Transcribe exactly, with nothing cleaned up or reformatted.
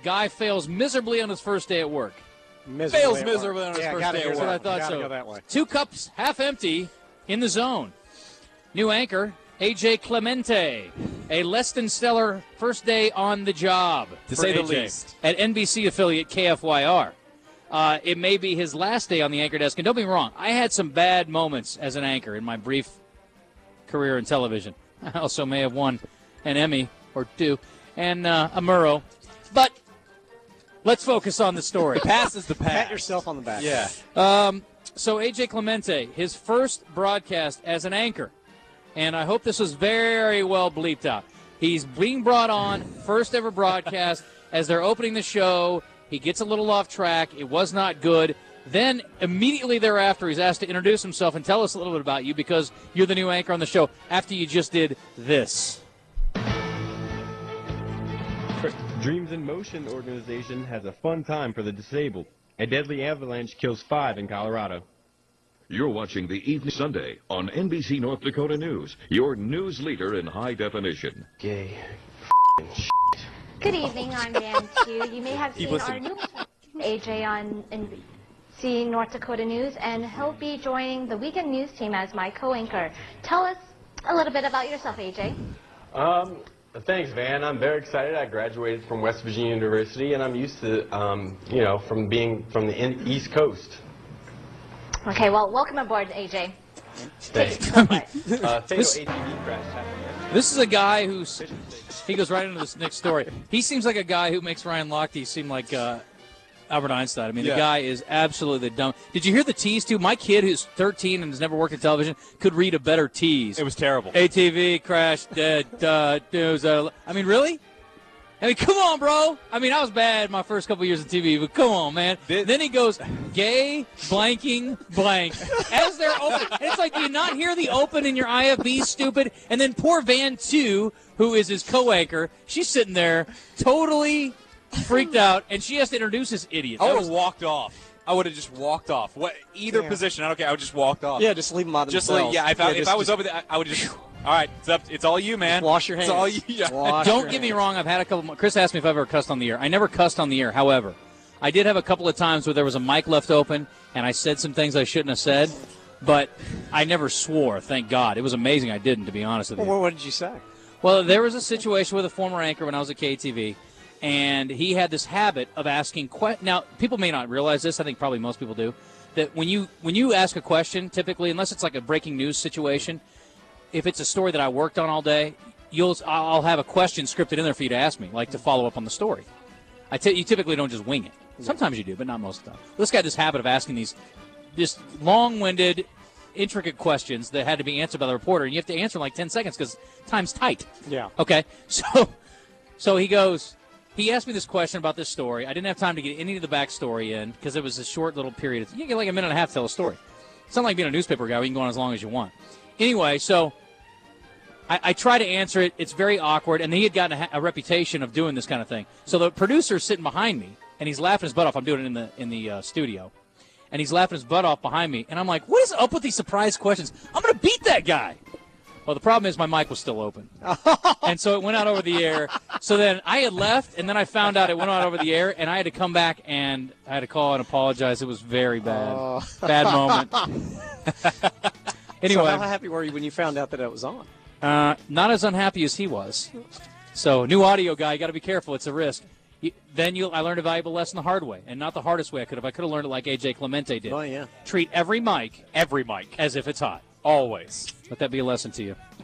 guy fails miserably on his first day at work. Miserably Fails at miserably work. on his yeah, first gotta day go at That's what I work. thought. Gotta So go that way. two cups half empty in the zone. New anchor, A J Clemente, a less than stellar first day on the job. To for say the A J least. At N B C affiliate K F Y R. Uh, it may be his last day on the anchor desk. And don't be wrong, I had some bad moments as an anchor in my brief career in television. I also may have won an Emmy or two and uh, a Murrow. But let's focus on the story. The past is the past. Pat yourself on the back. Yeah. Um, so A J Clemente, his first broadcast as an anchor, and I hope this was very well bleeped out. He's being brought on, first ever broadcast, as they're opening the show. He gets a little off track. It was not good. Then immediately thereafter, he's asked to introduce himself and tell us a little bit about you because you're the new anchor on the show after you just did this. Dreams in Motion organization has a fun time for the disabled. A deadly avalanche kills five in Colorado. You're watching the Evening Sunday on N B C North Dakota News, your news leader in high definition. Gay. Good evening, I'm Dan Tew. You may have Keep seen our listening. new A J on N B C North Dakota News, and he'll be joining the weekend news team as my co-anchor. Tell us a little bit about yourself, A J. Um, thanks, Van. I'm very excited. I graduated from West Virginia University, and I'm used to, um, you know, from being from the in- East Coast. Okay, well, welcome aboard, A J. Thanks. Go for it. Uh, fatal This- A T V crash happened yesterday. This is a guy who's he goes right into this next story. He seems like a guy who makes Ryan Lochte seem like uh, Albert Einstein. I mean, Yeah. the guy is absolutely dumb. Did you hear the tease too? My kid, who's thirteen and has never worked in television, could read a better tease. It was terrible. A T V crash, dead, uh, news. Uh, I mean, really? I mean, come on, bro. I mean, I was bad my first couple years of T V, but come on, man. This- then he goes, gay, blanking, blank. As they're open. It's like, do you not hear the open in your I F B, stupid? And then poor Van two, who is his co-anchor, she's sitting there totally freaked out, and she has to introduce this idiot. I That would was- have walked off. I would have just walked off. What either Yeah. position, I don't care. I would just walked off. Yeah, just leave them out of Just themselves. like yeah. If I, if just- I was just over there, I, I would just. All right, it's up. It's all you, man. wash your hands. It's all you. Yeah. Wash Don't your get me hands. wrong. I've had a couple. More, Chris asked me if I've ever cussed on the air. I never cussed on the air. However, I did have a couple of times where there was a mic left open and I said some things I shouldn't have said, but I never swore. Thank God. It was amazing I didn't, to be honest with you. Well, what did you say? Well, there was a situation with a former anchor when I was at K T V, and he had this habit of asking que- Now, people may not realize this. I think probably most people do. That when you when you ask a question, typically, unless it's like a breaking news situation, if it's a story that I worked on all day, you'll I'll have a question scripted in there for you to ask me, like to follow up on the story. I t- you typically don't just wing it. Sometimes you do, but not most of the time. This guy had this habit of asking these just long-winded, intricate questions that had to be answered by the reporter, and you have to answer in like ten seconds because time's tight. Yeah. Okay, so so he goes. He asked me this question about this story. I didn't have time to get any of the backstory in because it was a short little period. You get like a minute and a half to tell a story. It's not like being a newspaper guy where you can go on as long as you want. Anyway, so I, I try to answer it. It's very awkward, and he had gotten a, a reputation of doing this kind of thing. So the producer's sitting behind me, and he's laughing his butt off. I'm doing it in the in the uh, studio, and he's laughing his butt off behind me. And I'm like, what is up with these surprise questions? I'm going to beat that guy. Well, the problem is my mic was still open. And so it went out over the air. So then I had left, and then I found out it went out over the air, and I had to come back, and I had to call and apologize. It was very bad. Oh. Bad moment. Anyway, So how happy were you when you found out that it was on? uh, not as unhappy as he was. So new audio guy, you got to be careful. It's a risk. You, then you, I learned a valuable lesson the hard way, and not the hardest way I could have. I could have learned it like A J Clemente did. Oh, yeah. Treat every mic Every mic, as if it's hot. always. Let that be a lesson to you.